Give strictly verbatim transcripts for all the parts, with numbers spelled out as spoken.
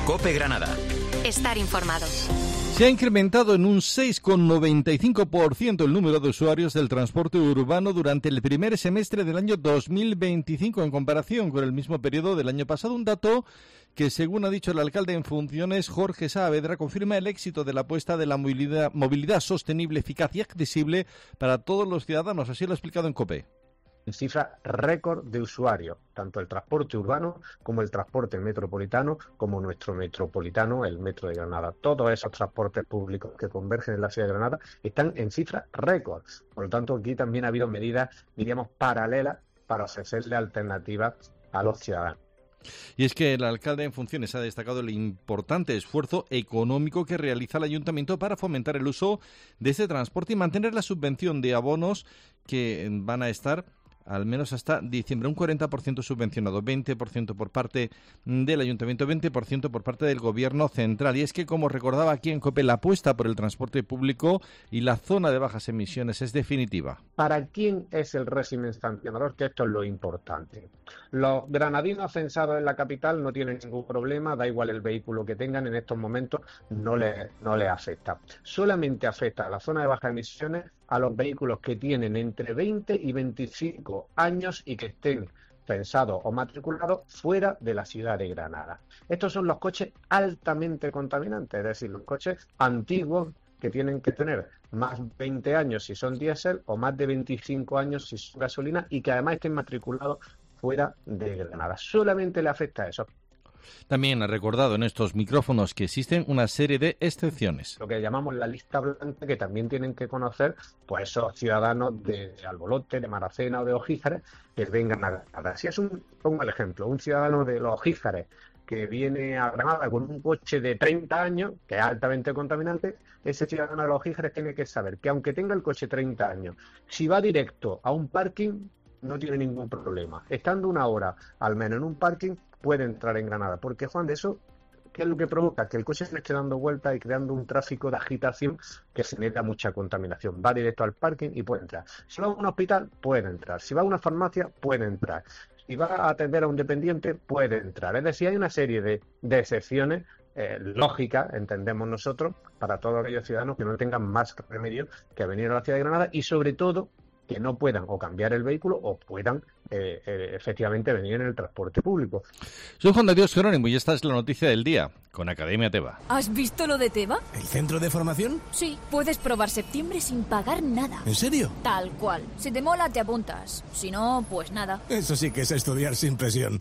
COPE Granada. Estar informado. Se ha incrementado en un seis coma noventa y cinco por ciento el número de usuarios del transporte urbano durante el primer semestre del año dos mil veinticinco en comparación con el mismo periodo del año pasado. Un dato que, según ha dicho el alcalde en funciones, Jorge Saavedra, confirma el éxito de la apuesta de la movilidad, movilidad sostenible, eficaz y accesible para todos los ciudadanos. Así lo ha explicado en COPE. Cifra récord de usuarios, tanto el transporte urbano como el transporte metropolitano, como nuestro metropolitano, el Metro de Granada. Todos esos transportes públicos que convergen en la ciudad de Granada están en cifras récord. Por lo tanto, aquí también ha habido medidas, diríamos, paralelas para ofrecerle alternativas a los ciudadanos. Y es que el alcalde en funciones ha destacado el importante esfuerzo económico que realiza el ayuntamiento para fomentar el uso de este transporte y mantener la subvención de abonos que van a estar al menos hasta diciembre, un cuarenta por ciento subvencionado, veinte por ciento por parte del ayuntamiento, veinte por ciento por parte del gobierno central. Y es que, como recordaba aquí en COPE, la apuesta por el transporte público y la zona de bajas emisiones es definitiva. ¿Para quién es el régimen sancionador? Que esto es lo importante. Los granadinos censados en la capital no tienen ningún problema, da igual el vehículo que tengan, en estos momentos no les no les afecta. Solamente afecta a la zona de bajas emisiones a los vehículos que tienen entre veinte y veinticinco años y que estén pensados o matriculados fuera de la ciudad de Granada. Estos son los coches altamente contaminantes, es decir, los coches antiguos que tienen que tener más de veinte años si son diésel o más de veinticinco años si son gasolina y que además estén matriculados fuera de Granada. Solamente le afecta a eso. También ha recordado en estos micrófonos que existen una serie de excepciones. Lo que llamamos la lista blanca, que también tienen que conocer pues esos ciudadanos de Albolote, de Maracena o de Ojíjares que vengan a Granada. Si es un, pongo el ejemplo, un ciudadano de los Ojíjares que viene a Granada con un coche de treinta años, que es altamente contaminante, ese ciudadano de los Ojíjares tiene que saber que aunque tenga el coche treinta años, si va directo a un parking, no tiene ningún problema. Estando una hora al menos en un parking, puede entrar en Granada. Porque, Juan, de eso, ¿qué es lo que provoca? Que el coche se esté dando vueltas y creando un tráfico de agitación que genera mucha contaminación. Va directo al parking y puede entrar. Si va a un hospital, puede entrar. Si va a una farmacia, puede entrar. Si va a atender a un dependiente, puede entrar. Es decir, hay una serie de, de excepciones eh, lógicas, entendemos nosotros, para todos aquellos ciudadanos que no tengan más remedio que venir a la ciudad de Granada y, sobre todo, que no puedan o cambiar el vehículo o puedan eh, eh, efectivamente venir en el transporte público. Soy Juan de Dios Jerónimo y esta es la noticia del día con Academia Teba. ¿Has visto lo de Teba? ¿El centro de formación? Sí, puedes probar septiembre sin pagar nada. ¿En serio? Tal cual. Si te mola, te apuntas. Si no, pues nada. Eso sí que es estudiar sin presión.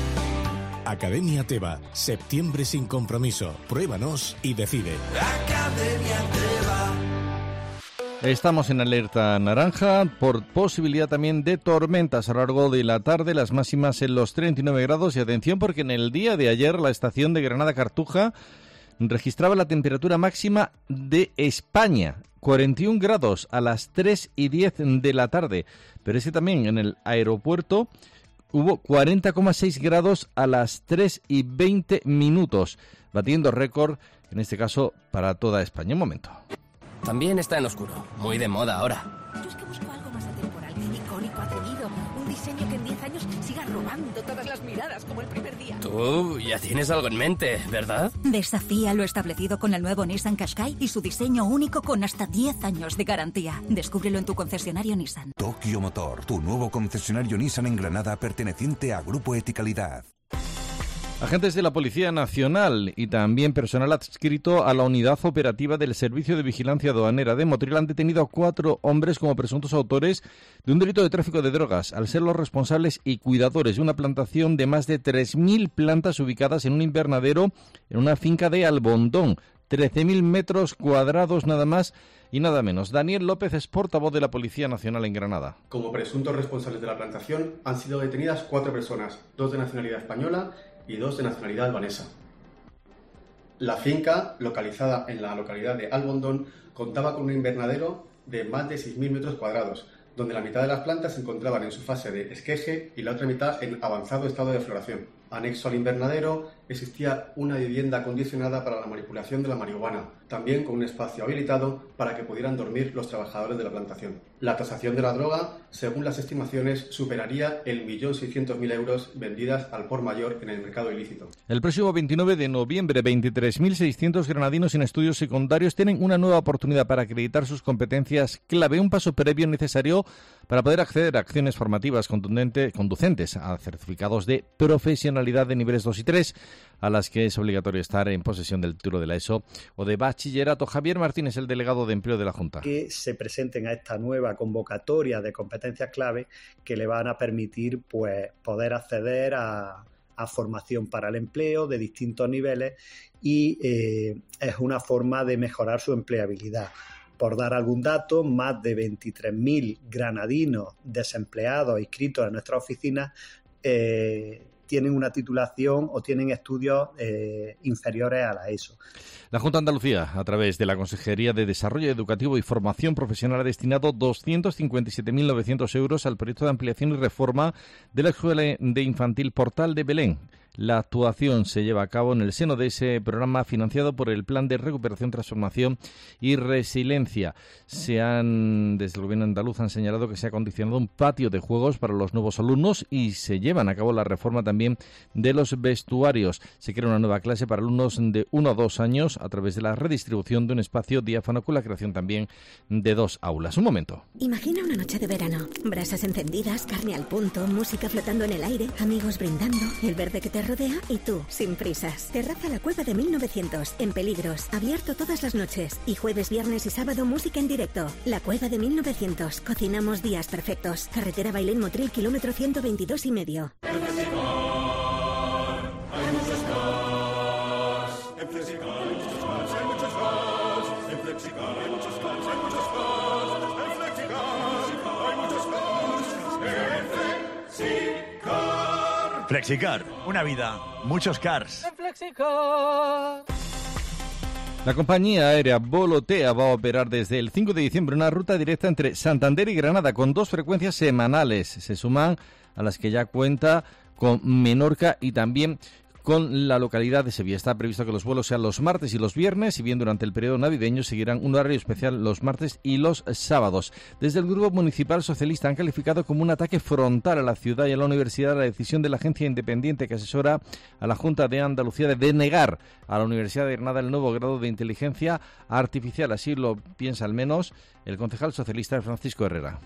Academia Teba, septiembre sin compromiso. Pruébanos y decide. Academia Teba. Estamos en alerta naranja por posibilidad también de tormentas a lo largo de la tarde, las máximas en los treinta y nueve grados. Y atención porque en el día de ayer la estación de Granada-Cartuja registraba la temperatura máxima de España, cuarenta y un grados a las tres y diez de la tarde. Pero es que también en el aeropuerto hubo cuarenta coma seis grados a las tres y veinte minutos, batiendo récord, en este caso, para toda España. Un momento. También está en oscuro, muy de moda ahora. Yo es que busco algo más atemporal, icónico, atrevido, un diseño que en diez años siga robando todas las miradas como el primer día. Tú ya tienes algo en mente, ¿verdad? Desafía lo establecido con el nuevo Nissan Qashqai y su diseño único con hasta diez años de garantía. Descúbrelo en tu concesionario Nissan. Tokio Motor, tu nuevo concesionario Nissan en Granada perteneciente a Grupo Eticalidad. Agentes de la Policía Nacional y también personal adscrito a la unidad operativa del Servicio de Vigilancia Aduanera de Motril han detenido a cuatro hombres como presuntos autores de un delito de tráfico de drogas, al ser los responsables y cuidadores de una plantación de más de tres mil plantas ubicadas en un invernadero en una finca de Albondón. trece mil metros cuadrados nada más y nada menos. Daniel López es portavoz de la Policía Nacional en Granada. Como presuntos responsables de la plantación han sido detenidas cuatro personas, dos de nacionalidad española y dos de nacionalidad albanesa. La finca, localizada en la localidad de Albondón, contaba con un invernadero de más de seis mil metros cuadrados, donde la mitad de las plantas se encontraban en su fase de esqueje y la otra mitad en avanzado estado de floración. Anexo al invernadero existía una vivienda acondicionada para la manipulación de la marihuana, también con un espacio habilitado para que pudieran dormir los trabajadores de la plantación. La tasación de la droga, según las estimaciones, superaría el millón seiscientos mil euros vendidas al por mayor en el mercado ilícito. El próximo veintinueve de noviembre, veintitrés mil seiscientos granadinos en estudios secundarios tienen una nueva oportunidad para acreditar sus competencias clave, un paso previo necesario para poder acceder a acciones formativas contundente, conducentes a certificados de profesionalidad de niveles dos y tres, a las que es obligatorio estar en posesión del título de la ESO o de bachillerato. Javier Martínez, el delegado de empleo de la Junta. Que se presenten a esta nueva convocatoria de competencias clave que le van a permitir pues poder acceder a, a formación para el empleo de distintos niveles y eh, es una forma de mejorar su empleabilidad. Por dar algún dato, más de veintitrés mil granadinos desempleados inscritos en nuestras oficinas eh, tienen una titulación o tienen estudios eh, inferiores a la ESO. La Junta de Andalucía, a través de la Consejería de Desarrollo Educativo y Formación Profesional, ha destinado doscientos cincuenta y siete mil novecientos euros al proyecto de ampliación y reforma de la Escuela de Infantil Portal de Belén. La actuación se lleva a cabo en el seno de ese programa financiado por el Plan de Recuperación, Transformación y Resiliencia. Se han, desde el Gobierno andaluz, han señalado que se ha acondicionado un patio de juegos para los nuevos alumnos y se llevan a cabo la reforma también de los vestuarios. Se crea una nueva clase para alumnos de uno a dos años a través de la redistribución de un espacio diáfano con la creación también de dos aulas. Un momento. Imagina una noche de verano, brasas encendidas, carne al punto, música flotando en el aire, amigos brindando, el verde que te rodea y tú, sin prisas. Terraza La Cueva de mil novecientos, en Peligros, abierto todas las noches y jueves, viernes y sábado música en directo. La Cueva de mil novecientos, cocinamos días perfectos. Carretera Bailén Motril, kilómetro ciento veintidós y medio. Flexicar, una vida, muchos cars. La compañía aérea Volotea va a operar desde el cinco de diciembre una ruta directa entre Santander y Granada con dos frecuencias semanales. Se suman a las que ya cuenta con Menorca y también con la localidad de Sevilla. Está previsto que los vuelos sean los martes y los viernes, y bien durante el periodo navideño seguirán un horario especial los martes y los sábados. Desde el Grupo Municipal Socialista han calificado como un ataque frontal a la ciudad y a la universidad la decisión de la agencia independiente que asesora a la Junta de Andalucía de denegar a la Universidad de Granada el nuevo grado de inteligencia artificial. Así lo piensa al menos el concejal socialista Francisco Herrera.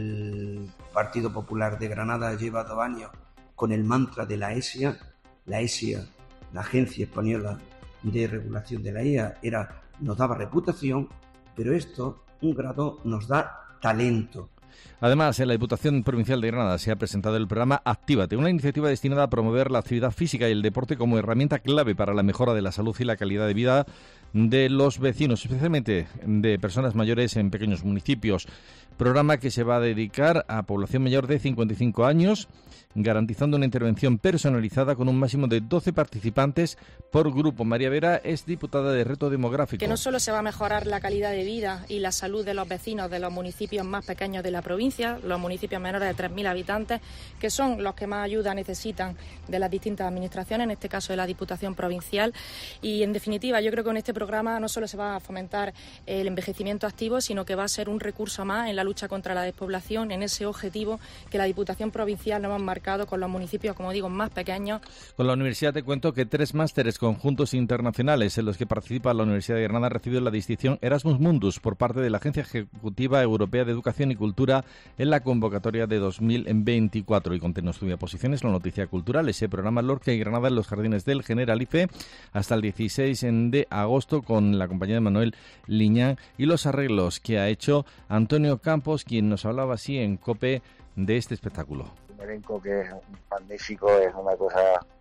El Partido Popular de Granada lleva dos años con el mantra de la ESIA. La ESIA, la Agencia Española de Regulación de la I A, era, nos daba reputación, pero esto, un grado, nos da talento. Además, en la Diputación Provincial de Granada se ha presentado el programa Actívate, una iniciativa destinada a promover la actividad física y el deporte como herramienta clave para la mejora de la salud y la calidad de vida de los vecinos, especialmente de personas mayores en pequeños municipios. Programa que se va a dedicar a población mayor de cincuenta y cinco años, garantizando una intervención personalizada con un máximo de doce participantes por grupo. María Vera es diputada de Reto Demográfico. Que no solo se va a mejorar la calidad de vida y la salud de los vecinos de los municipios más pequeños de la provincia, los municipios menores de tres mil habitantes, que son los que más ayuda necesitan de las distintas administraciones, en este caso de la Diputación Provincial. Y en definitiva, yo creo que con este programa no solo se va a fomentar el envejecimiento activo, sino que va a ser un recurso más en la lucha contra la despoblación, en ese objetivo que la Diputación Provincial nos hemos marcado con los municipios, como digo, más pequeños. Con la universidad te cuento que tres másteres conjuntos internacionales en los que participa la Universidad de Granada han recibido la distinción Erasmus Mundus por parte de la Agencia Ejecutiva Europea de Educación y Cultura en la convocatoria de dos mil veinticuatro. Y contiene estudia posiciones la noticia cultural, ese programa Lorca y Granada en los jardines del Generalife hasta el dieciséis de agosto con la compañía de Manuel Liñán y los arreglos que ha hecho Antonio Campos, quien nos hablaba así en COPE de este espectáculo. Un elenco que es magnífico, es una cosa,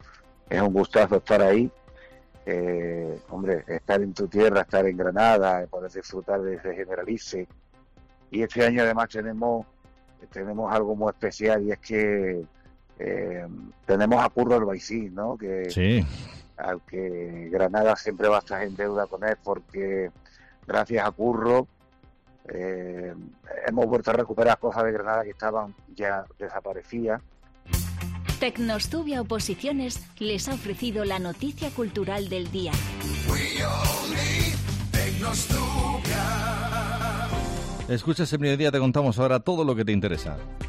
es un gustazo estar ahí. Eh, hombre, estar en tu tierra, estar en Granada, poder disfrutar de ese Generalife. Y este año además tenemos tenemos algo muy especial, y es que eh, tenemos a Curro Albaicín, ¿no? Que, sí. Al que Granada siempre va a estar en deuda con él, porque gracias a Curro Eh, hemos vuelto a recuperar cosas de Granada que estaban ya desaparecidas. Tecnostubia Oposiciones les ha ofrecido la noticia cultural del día. Escucha ese mediodía, te contamos ahora todo lo que te interesa.